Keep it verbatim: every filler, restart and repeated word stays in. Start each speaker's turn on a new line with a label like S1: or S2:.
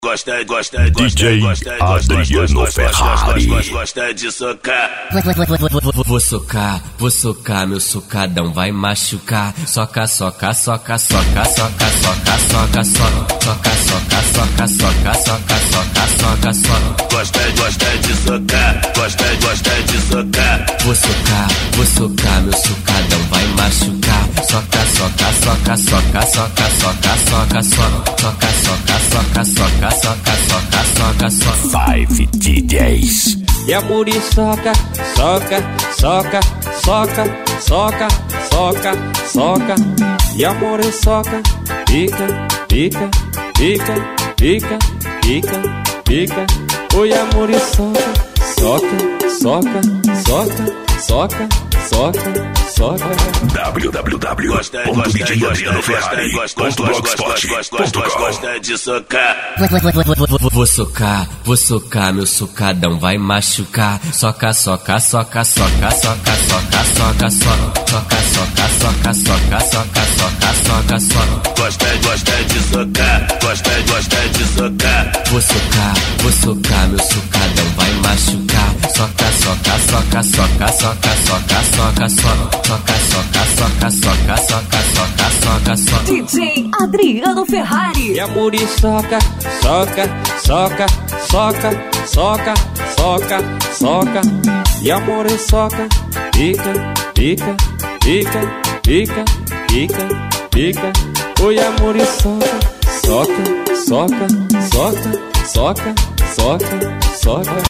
S1: Gosta, gosta,
S2: D J
S1: gosta,
S2: Adriano Ferrari.
S1: gosta, gosta de socar.
S3: Vou socar, vou socar, meu socadão vai machucar. Soca, soca, soca, soca, soca, soca, soca, soca, soca, soca, soca, soca, soca, soca, soca, soca.
S1: Gosta, gosta de socar, gosta, gosta de socar.
S3: Vou socar, vou socar, meu socadão vai machucar. Soca, soca, soca, soca, soca, soca, soca, soca, soca, soca, soca, soca, soca, soca, soca, soca.
S2: Five D Js.
S4: E a muriçoca, soca, soca, soca, soca, soca, soca. E a muriçoca, pica, pica, pica, pica, pica, pica. Oi, a muriçoca, soca, soca, soca, soca, soca, soca.
S2: w w w
S1: Gosta,
S2: ponto
S1: gosta,
S2: d j adriano
S1: gosta,
S2: ferrari
S1: gosta,
S2: ponto
S1: gosta,
S2: blogspot
S1: gosta,
S2: ponto
S1: gosta,
S2: com.
S1: gosta de socar.
S3: Vou socar, vou socar, meu socadão vai machucar. Soca, soca, soca, soca, soca, soca, soca, soca, soca, soca, soca, soca, soca, soca, soca, soca.
S1: Gosta, gosta de socar, gosta, gosta de socar.
S3: Vou socar, vou socar, meu socadão vai machucar. Soca, soca, soca, soca, soca, soca, soca, soca, soca, soca, soca, soca, soca, soca, soca, soca.
S5: D J Adriano Ferrari.
S4: E a muriçoca, soca, soca, soca, soca, soca, soca. E a muriçoca, pica, pica, pica, pica, pica, pica. Oi, a muriçoca, soca, soca, soca, soca, soca, soca.